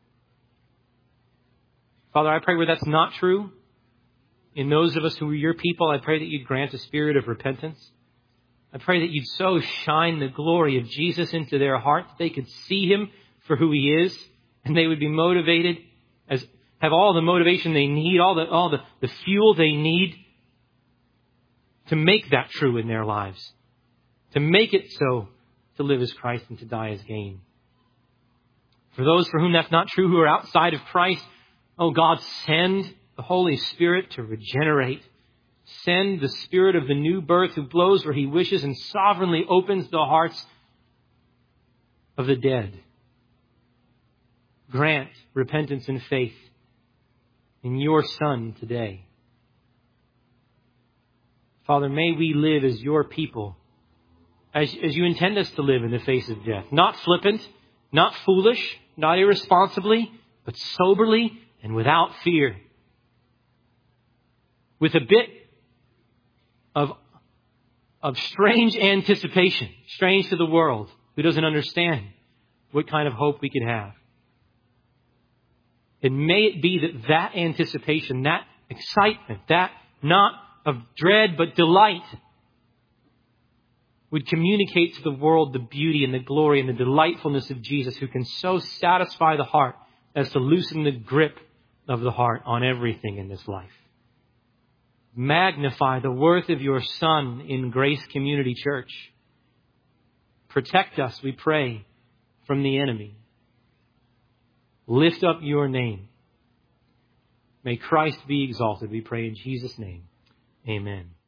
Father, I pray where that's not true, in those of us who are your people, I pray that you'd grant a spirit of repentance. I pray that you'd so shine the glory of Jesus into their heart that they could see Him for who He is, and they would be motivated, have all the motivation they need, all the fuel they need to make that true in their lives, to make it so, to live as Christ and to die as gain. For those for whom that's not true, who are outside of Christ, oh God, send the Holy Spirit to regenerate. Send the Spirit of the new birth who blows where He wishes and sovereignly opens the hearts of the dead. Grant repentance and faith in your Son today. Father, may we live as your people, as you intend us to live in the face of death. Not flippant, not foolish, not irresponsibly, but soberly and without fear. With a bit of strange anticipation, strange to the world who doesn't understand what kind of hope we can have. And may it be that anticipation, that excitement, that not of dread, but delight, would communicate to the world the beauty and the glory and the delightfulness of Jesus, who can so satisfy the heart as to loosen the grip of the heart on everything in this life. Magnify the worth of your Son in Grace Community Church. Protect us, we pray, from the enemy. Lift up your name. May Christ be exalted, we pray in Jesus' name. Amen.